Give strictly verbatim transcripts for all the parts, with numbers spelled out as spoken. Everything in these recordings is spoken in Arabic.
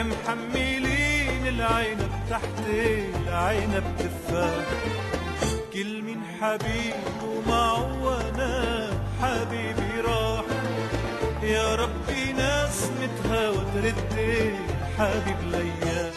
يا محملين العنب تحت العنب تفاح، كل من حبيب ومعه وانا حبيبي راح، يا ربي ناس متهاوى ترد حبيب ليا.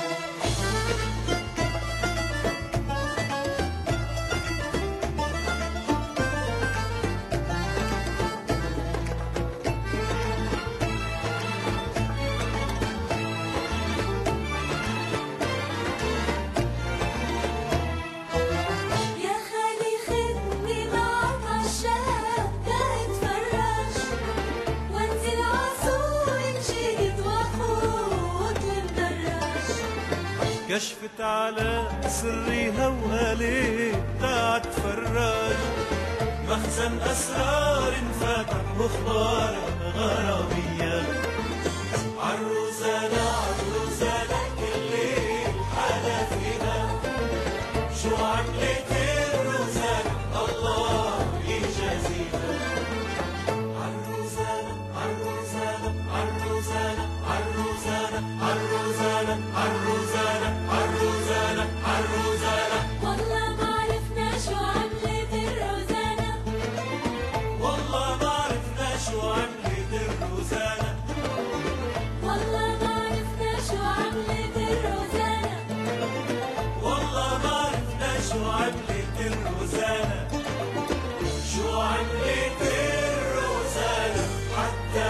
كشفت على سريها وقالت تعال تفرج، مخزن أسرار انفتح واخبار غرامية. عروسانا عروسانا كل حدا فيها، شو عملت الروسانا الله يجازيها. عروسانا عروسانا عروسانا عروسانا عروسانا عروسانا عروسانا عروسانا، والله ما عرفنا شو عملت الروزانة، والله ما عرفنا شو عملت الروزانة، والله ما عرفنا شو عملت الروزانة، والله ما عرفنا شو عملت الروزانة، شو عملت الروزانة حتى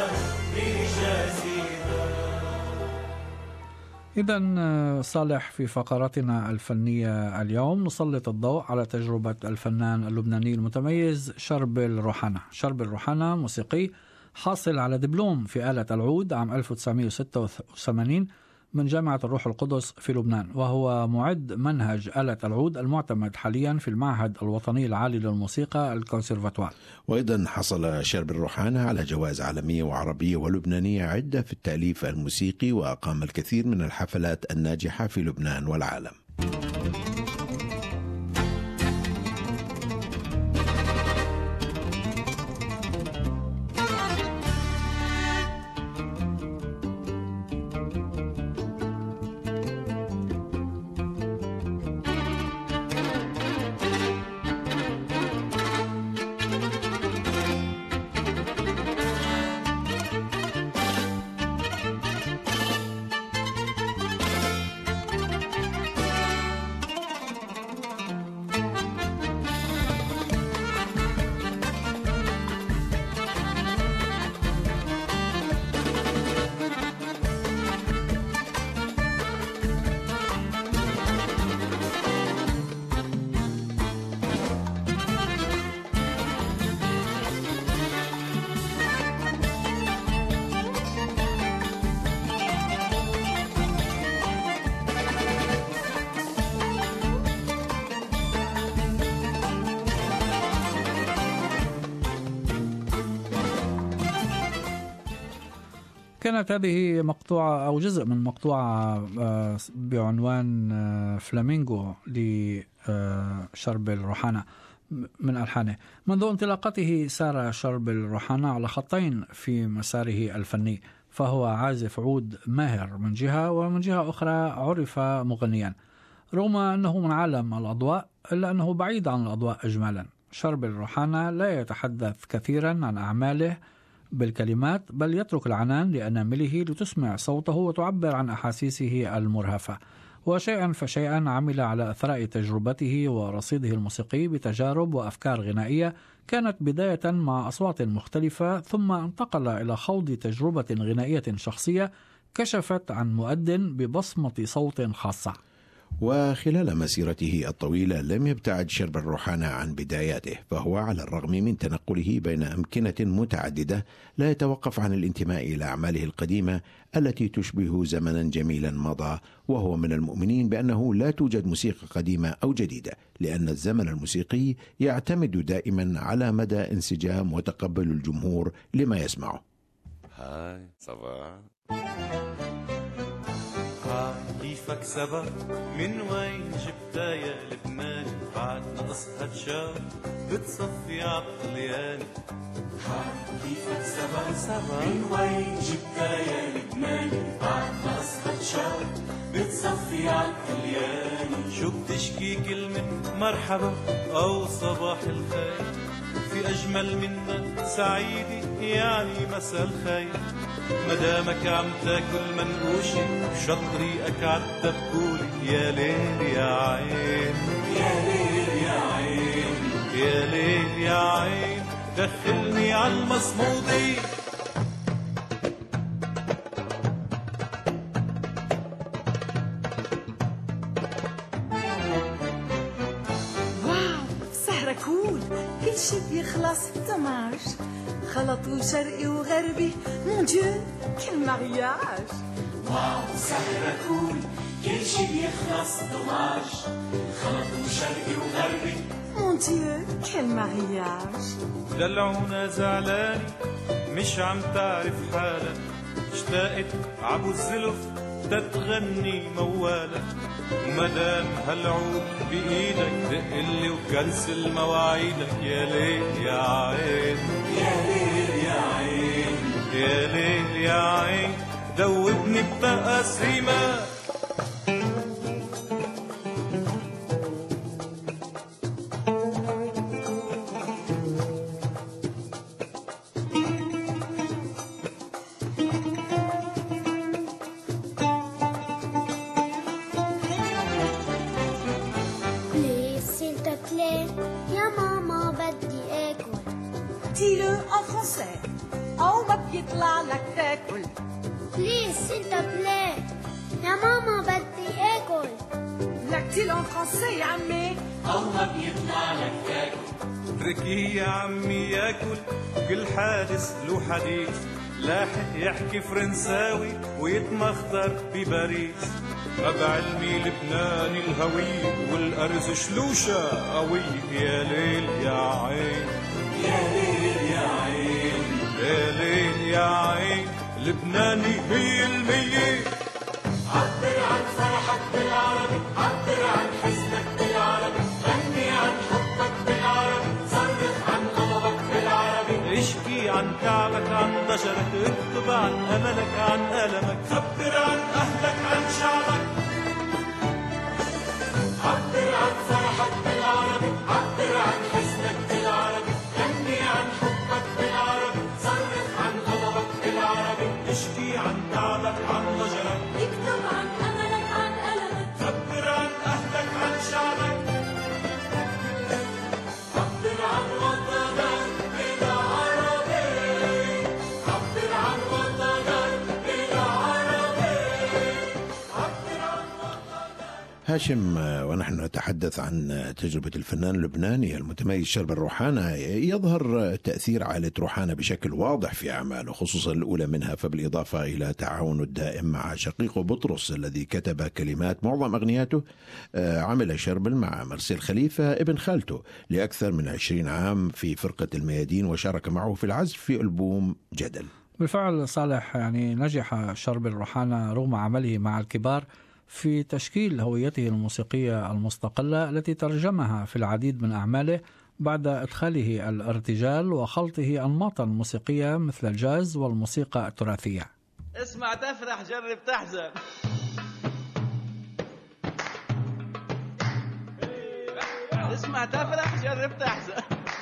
نجازيها. إذن صالح، في فقراتنا الفنية اليوم نسلط الضوء على تجربة الفنان اللبناني المتميز شربل روحانا. شربل روحانا موسيقي حاصل على دبلوم في آلة العود عام ألف وتسعمائة وستة وثمانين من جامعة الروح القدس في لبنان، وهو معد منهج آلة العود المعتمد حاليا في المعهد الوطني العالي للموسيقى الكونسيرفاتوار. وأيضا حصل شربل روحانا على جوائز عالمية وعربية ولبنانية عدة في التأليف الموسيقي، وأقام الكثير من الحفلات الناجحة في لبنان والعالم. كانت هذه مقطوعة أو جزء من مقطوعة بعنوان فلامينغو لشربل روحانا من ألحانه. منذ انطلاقته سار شربل روحانا على خطين في مساره الفني، فهو عازف عود ماهر من جهة، ومن جهة أخرى عرف مغنيا. رغم أنه من عالم الأضواء إلا أنه بعيد عن الأضواء إجمالا. شربل روحانا لا يتحدث كثيرا عن أعماله بالكلمات، بل يترك العنان لأنامله لتسمع صوته وتعبر عن أحاسيسه المرهفة. وشيئا فشيئا عمل على أثراء تجربته ورصيده الموسيقي بتجارب وأفكار غنائية كانت بداية مع أصوات مختلفة، ثم انتقل إلى خوض تجربة غنائية شخصية كشفت عن مؤدٍ ببصمة صوت خاصة. وخلال مسيرته الطويلة لم يبتعد شربل روحانا عن بداياته، فهو على الرغم من تنقله بين أمكنة متعددة لا يتوقف عن الانتماء إلى أعماله القديمة التي تشبه زمنا جميلا مضى، وهو من المؤمنين بأنه لا توجد موسيقى قديمة أو جديدة، لأن الزمن الموسيقي يعتمد دائما على مدى انسجام وتقبل الجمهور لما يسمعه. هاي صباح كيفك سبق من وين جبتها يا لبنان، بعد نقصها تشاف بتصفي عالطلياني. كيفك سبا سبا من وين جبتها يا لبناني؟ بعد ما أصبت شهر بتصفي عالطلياني. شو بتشكي كلمة مرحبا أو صباح الخير؟ في أجمل منا سعيدي يعني مساء الخير. مدامك عم تاكل منقوشي شطريقك عالدبولي. يا ليل يا عين يا ليل يا عين يا ليل يا عين دخلني عالمصمودي. واو سهرة كول كل شي بيخلص دماج. خلطوا شرقي وغربي مون ديو كل مارياج. واو سهرة كول كل شي بيخلص دماج. خلطوا شرقي وغربي مون ديو كل مارياج. دلعونا زعلاني مش عم تعرف حالك. اشتاقت عبو الزلف تتغني موالك. ومدام هالعود بإيدك دقلي وكنسل مواعيدك. يا ليل يا عين يا ليل يا عين يا ليل يا عين دوبني بتقاسيمك. يا ماما بدي اكل. ديلو ان فرونسي او ما بيطلع لك تاكل. بليز سيل تو بلاي يا ماما بدي اكل. لك ديلو ان فرونسي يا عمي أو ما بيطلع لك تاكل. اتركيه يا عمي ياكل كل حادث له حديث. لاحق يحكي فرنساوي ويتمخطر بباريس. ما بعلمي لبناني الهوية والأرز شلوشة قوية. يا ليل يا عين يا ليل يا عين يا ليل يا عين لبناني مية المية. عبر عن فرحك بالعربي. عبر عن حزنك بالعربي. غني عن حبك بالعربي. صرخ عن غضبك بالعربي. اشكي عن تعبك عن ضجرك. اكتب عن أملك عن ألمك. خبر عن أهلك عن شعبك. عبر عن فرحك بالعربي. عبر عن حزنك بالعربي. غني عن حبك بالعربي. صرخ عن غضبك بالعربي. اشكي عن تعبك عن ضجرك. اكتب عن املك عن المك. خبر عن أهلك عن شعبك. عبر عن وطنك بالعربي. عبر عن وطنك بالعربي. عبر عن وطنك. هاشم، ونحن نتحدث عن تجربة الفنان اللبناني المتميز شرب الروحانة، يظهر تأثير عائلة روحانة بشكل واضح في أعماله، خصوصا الأولى منها، فبالإضافة إلى تعاونه الدائم مع شقيقه بطرس الذي كتب كلمات معظم أغنياته. عمل شربل مع مرسيل خليفة ابن خالته لأكثر من عشرين عام في فرقة الميادين، وشارك معه في العزف في ألبوم جدل. بالفعل صالح، يعني نجح شربل روحانة رغم عمله مع الكبار في تشكيل هويته الموسيقية المستقلة التي ترجمها في العديد من أعماله بعد إدخاله الارتجال وخلطه أنماطا موسيقية مثل الجاز والموسيقى التراثية. اسمع تفرح جرب تحزن. اسمع تفرح جرب تحزن.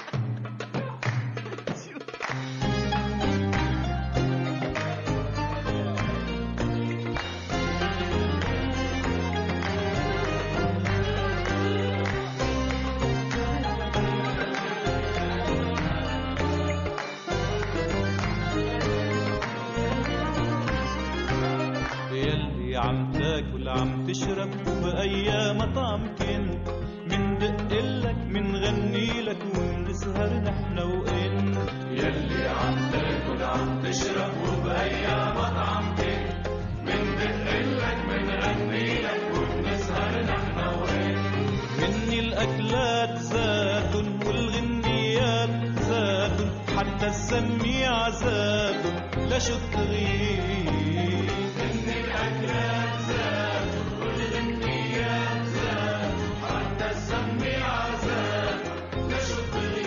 عم تاكل عم تشرب وبأي مطعم كنت مندقلك منغنيلك ونسهر نحن وإنت. يلي عم تاكل عم تشرب وبأي مطعم كنت مندقلك منغنيلك ونسهر نحن وإنت. مني الأكلات زاد والغنيات زاد حتى السميع زاد لشو تغيب. مني الأكلات زاد والغنيات زاد حتى السميع زاد لشو تغيب.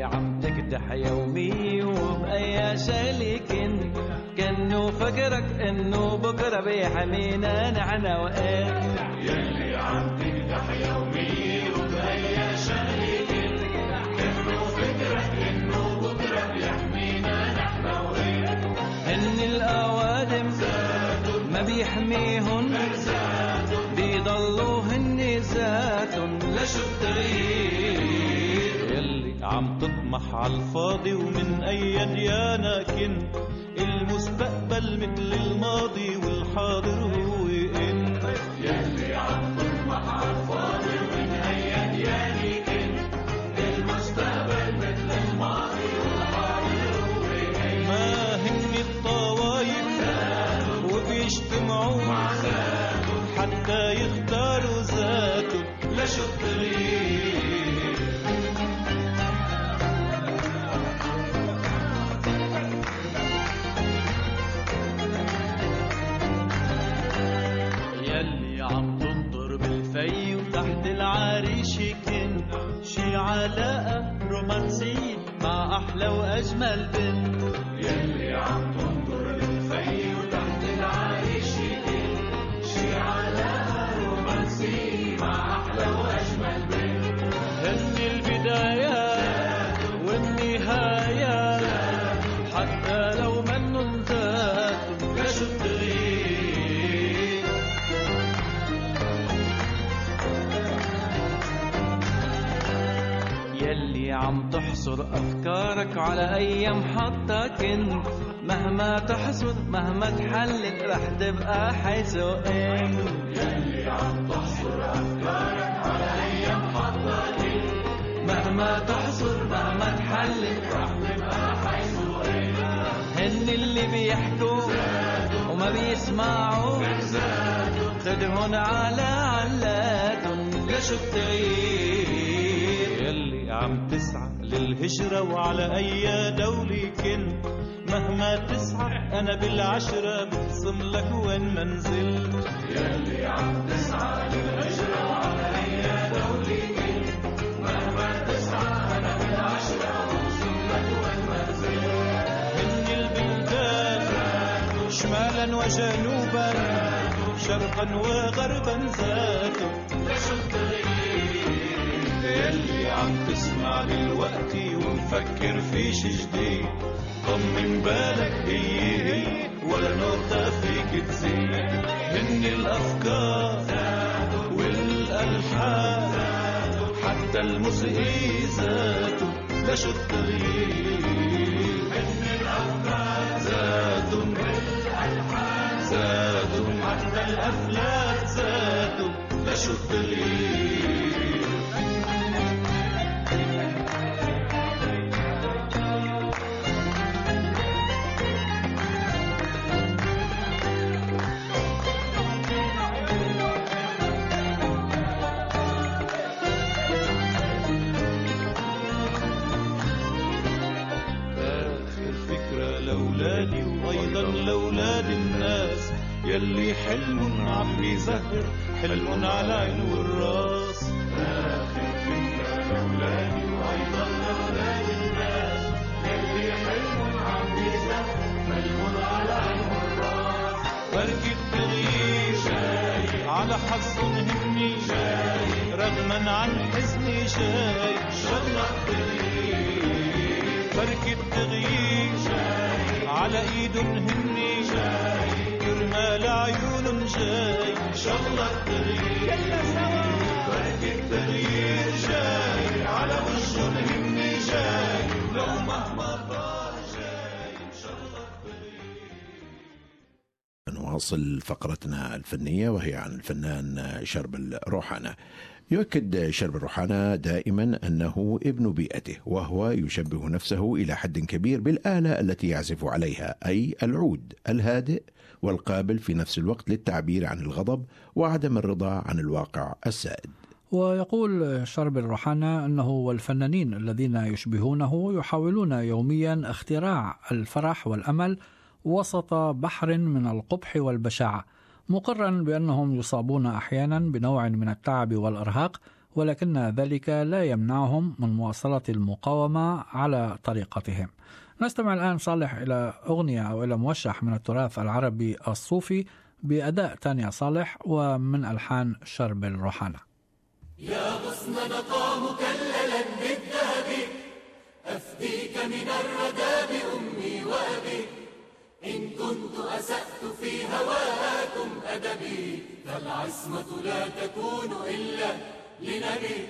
عم تكدح يومي وبأي شالكن كأنه فكرك إنه بكرة بيحمينا نحن وإنت يلي عم تكدح يومي وبأي شالكن كأنه فكرك إنه بكرة بيحمينا نحن وإنت هن الأوادم ما بيحميهن بيضلوا هن ذاتن لشو التغيير يلي عم تطمح عالفاضي ومن أي ديانة كنت المستقبل مثل الماضي والحاضر هو انت يلي عم تطمح عالفاضي ومن أي ديانة كنت المستقبل مثل الماضي والحاضر هو انت ما هن الطوايف وبيجتمعوا مع ذاتهم حتى يختاروا ذاتهم لشو التغيير يلي عم تنطر بالفي وتحت العريش كنت شي علاقة رومانسية مع أحلى وأجمل بنت يلي عم تنظر للفي وتحت العريش كنت شي علاقة رومانسية مع أحلى وأجمل بنت هن البدايات والنهايات حتى لو منن ذاتهم لشو التغيير يلي عم تحصر أفكارك على أي محطة كنت مهما تحصد مهما تحلل رح تبقى حيث انت يلي عم تحصر أفكارك على أي محطة كنت مهما تحصر مهما تحلل رح تبقى حيث انت هن اللي بيحكوا وما بيسمعوا خدهن على علاتن لشو التغيير يلي عم تسعى للهجرة وعلى أي دولة كنت مهما تسعى أنا بالعشرة بقسم لك وين منزلت يلي عم تسعى للهجرة وعلى أي دولة كنت مهما تسعى أنا بالعشرة بقسم لك وين منزلت هن البلدان شمالا وجنوبا شرقا وغربا ذاتهم لشو التغيير يلي عم تسمع دلوقتي ومفكر في شي جديد طمن بالك هي هي ولا نقطة فيك تزيد هن الأفكار والألحان حتى الموسيقى ذاته لشو التغيير هن الأفكار ذاتهم والألحان ذاتهم حتى الأفلام ذاتهم لشو التغيير لأولادي وأيضا لأولاد الناس يلي حلم عم بيزهر حلم على عين والراس آخر فكرة لأولادي وأيضا لأولاد الناس يلي حلم عم بيزهر حلم على عين والراس بركي التغيير جاي على حظهم هني جاي رغما عن حزني جاي شغلة التغيير بركي التغيير جاي على ايدن هني جاي كرمال عيونن جاي شغلة التغيير بركي التغيير جاي على وجهن هني جاي لو مهما طال جاي شغلة التغيير. نواصل فقرتنا الفنية وهي عن الفنان شربل روحانة. يؤكد شربل روحانة دائما أنه ابن بيئته، وهو يشبه نفسه إلى حد كبير بالآلة التي يعزف عليها، أي العود الهادئ والقابل في نفس الوقت للتعبير عن الغضب وعدم الرضا عن الواقع السائد. ويقول شربل روحانة أنه والفنانين الذين يشبهونه يحاولون يوميا اختراع الفرح والأمل وسط بحر من القبح والبشاعة، مقرا بأنهم يصابون أحيانا بنوع من التعب والإرهاق، ولكن ذلك لا يمنعهم من مواصلة المقاومة على طريقتهم. نستمع الآن صالح إلى أغنية أو إلى موشح من التراث العربي الصوفي بأداء تانيا صالح ومن ألحان شربل روحانا. يا غصن نقى مكللا بالذهب أفديك من الردى بأمي وأبي إن كنت أسأت في هواكم أدبي فالعصمة لا تكون إلا لنبي.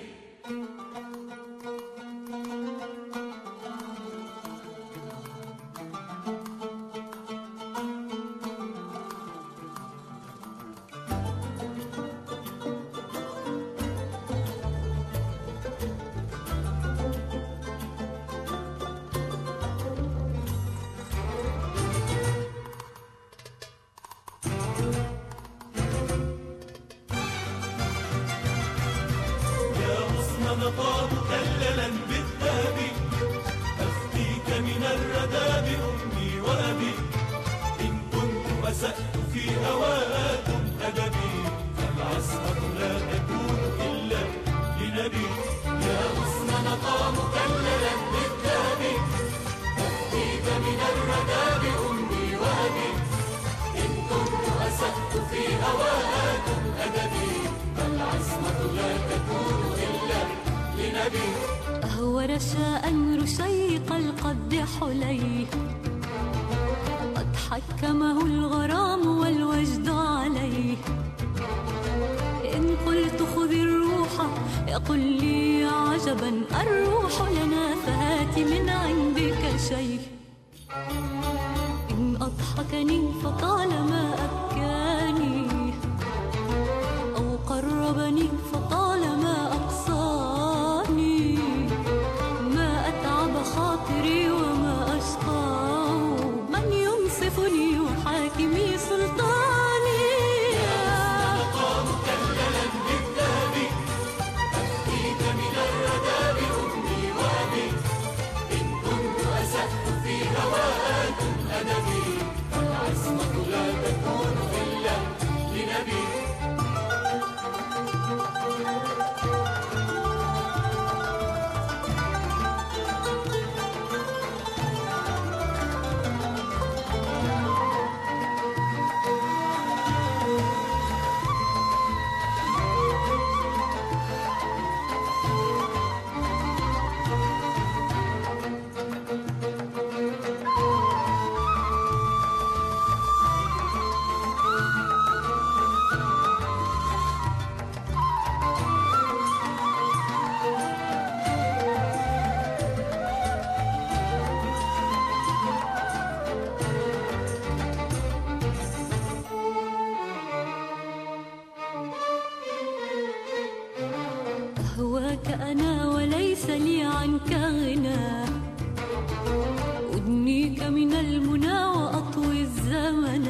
نقى مكللا بالذهب أفديك من الردى بأمي وأبي إن كنت أسأت في هواكم أدبي فالعصمة لا تكون إلا لنبي. يا غصن نقى مكللا بالذهب أفديك من الردى بأمي وأبي إن كنت أسأت في هواكم أدبي فالعصمة لا تكون إلا لنبي. أهو رشاء رشيق القد حليه قد حكمه الغرام والوجد عليه إن قلت خذ الروح يقول لي عجبا الروح لنا فهات من عندك شيء إن أضحكني فطالما أبكاني أو قربني فطالما أقصاني ما أتعب خاطري وما أشقاه من ينصفني وحاكمي سلطاني. نقى مكللا بالذهب أفديك من الردى بأمي وأبي إن كنت أسأت في هواكم أدبي فالعصمة لا تكون إلا لنبي. أهواك أنا وليس لي عنك غنى أدنيك من المنى وأطوي الزمن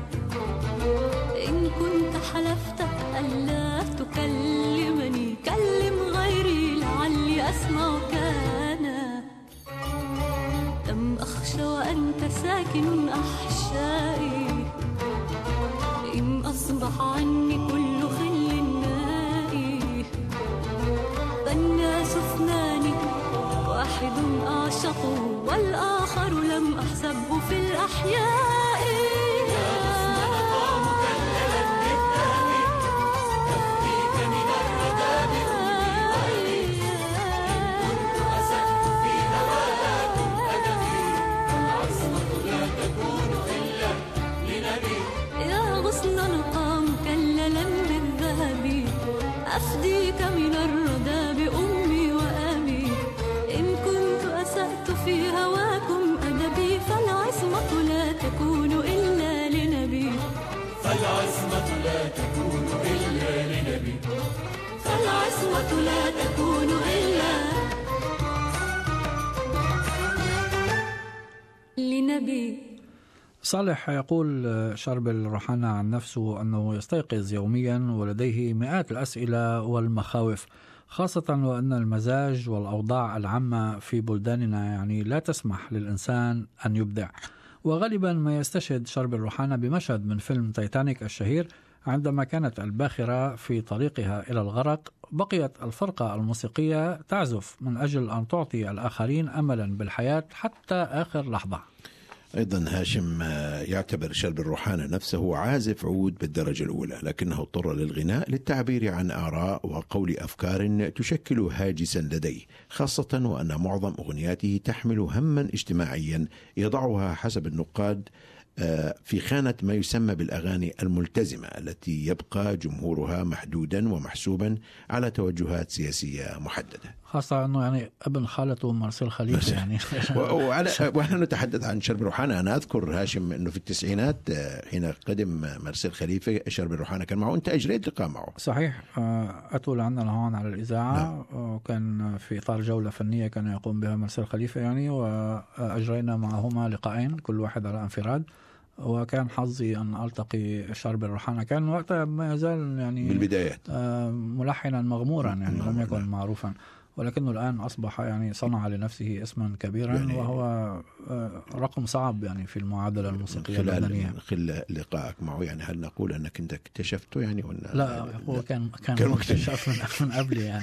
إن كنت حلفت ألا تكلمني كلم غيري لعلي أسمعك أنا لم أخشى وأنت ساكن أحشائي إن أصبح عني كل خل نائي فالناس اثنان واحد أعشق والآخر لم أحسبه في الأحياء. أفديك من الردى بأمي وأبي إن كنت أسأت في هواكم أدبي فالعصمة لا تكون إلا لنبي. فالعصمة لا تكون إلا لنبي. فالعصمة لا تكون إلا لنبي. صالح يقول شربل روحانا عن نفسه أنه يستيقظ يوميا ولديه مئات الأسئلة والمخاوف، خاصة وأن المزاج والأوضاع العامة في بلداننا يعني لا تسمح للإنسان أن يبدع. وغالبا ما يستشهد شربل روحانا بمشهد من فيلم تايتانيك الشهير عندما كانت الباخرة في طريقها إلى الغرق بقيت الفرقة الموسيقية تعزف من أجل أن تعطي الآخرين أملا بالحياة حتى آخر لحظة. أيضا هاشم يعتبر شرب الروحانة نفسه عازف عود بالدرجة الأولى، لكنه اضطر للغناء للتعبير عن آراء وقول أفكار تشكل هاجسا لديه، خاصة وأن معظم أغنياته تحمل هما اجتماعيا يضعها حسب النقاد في خانة ما يسمى بالأغاني الملتزمة، التي يبقى جمهورها محدودا ومحسوبا على توجهات سياسية محددة، خاصة أنه يعني ابن خالته مرسل خليفة يعني. ونحن نتحدث عن شرب الروحانة. أنا أذكر هاشم أنه في التسعينات حين قدم مرسل خليفة شرب الروحانة كان معه، أنت أجريت لقاء معه. صحيح، أتول عندنا هون على الإذاعة. نعم. كان في إطار جولة فنية كان يقوم بها مرسل خليفة يعني، وأجرينا معهما لقاءين كل واحد على انفراد، وكان حظي أن ألتقي شرب الروحانة. كان وقتها ما يزال يعني بالبدايات ملحنا مغمورا يعني، لم يكن معروفا، ولكنه الآن أصبح يعني صنع لنفسه اسما كبيرا يعني، وهو رقم صعب يعني في المعادلة الموسيقية اللبنانية. خلال لقائك معه يعني هل نقول أنك أنت اكتشفته يعني ولا لا؟ هو كان كان مكتشف من, من قبل يعني.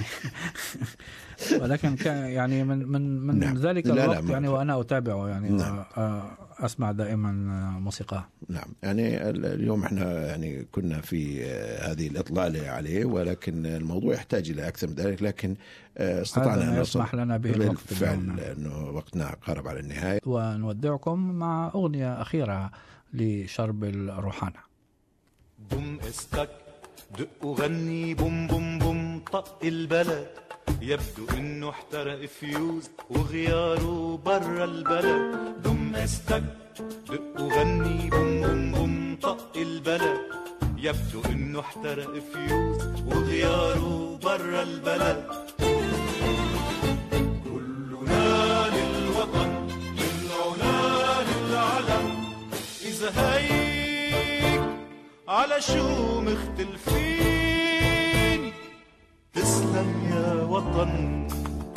ولكن كان يعني من من من نعم. ذلك الوقت لا لا يعني وأنا أتابعه يعني. نعم. أسمع دائما موسيقى. نعم، يعني اليوم احنا يعني كنا في هذه الإطلالة عليه، ولكن الموضوع يحتاج إلى أكثر من ذلك، لكن استطعنا أن يسمح لنا به بالفعل لأنه وقتنا قارب على النهاية، ونودعكم مع أغنية أخيرة لشرب الروحانة. بوم استك دق وغني بوم بوم بوم طق البلد، يبدو انه احترق فيوز وغياره برا البلد. دم استك دق وغني بوم بوم بوم طق البلد، يبدو انه احترق فيوز وغياره برا البلد. كلنا للوطن من عنان العلم، اذا هيك على شو مختلفين؟ تسلم يا وطن.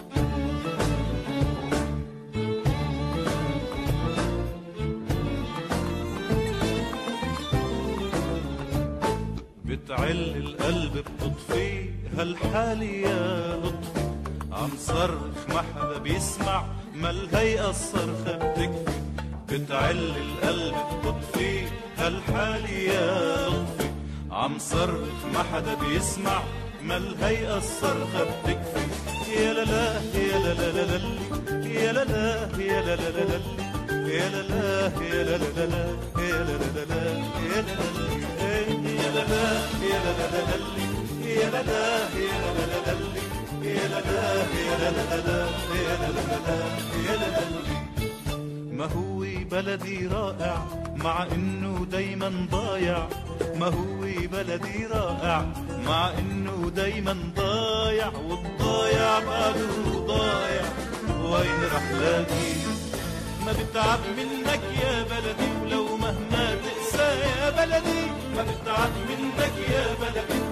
بتعل القلب بتطفي هالحالة يا لطفي، عم صرخ ما حدا بيسمع ما الهيئة الصرخة بتكفي. بتعل القلب بتطفي هالحالة يا لطفي، عم صرخ ما حدا بيسمع ما الهيئة الصرخة بتكفي. يا لا لا يا لا لا لا يا لا لا يا لا لا لا يا لا لا يا لا لا لا يا لا لا لا يا لا لا يا لا لا يا لا لا يا لا لا يا لا لا يا لا لا يا لا لا يا لا لا يا لا لا. ما هو بلدي رائع مع انه دايما ضايع، ما هو بلدي رائع مع انه دايما ضايع، والضايع بعده ضايع وين رح لاقي؟ ما بتعب منك يا بلدي ولو مهما تقسى يا بلدي، ما بتعب منك يا بلدي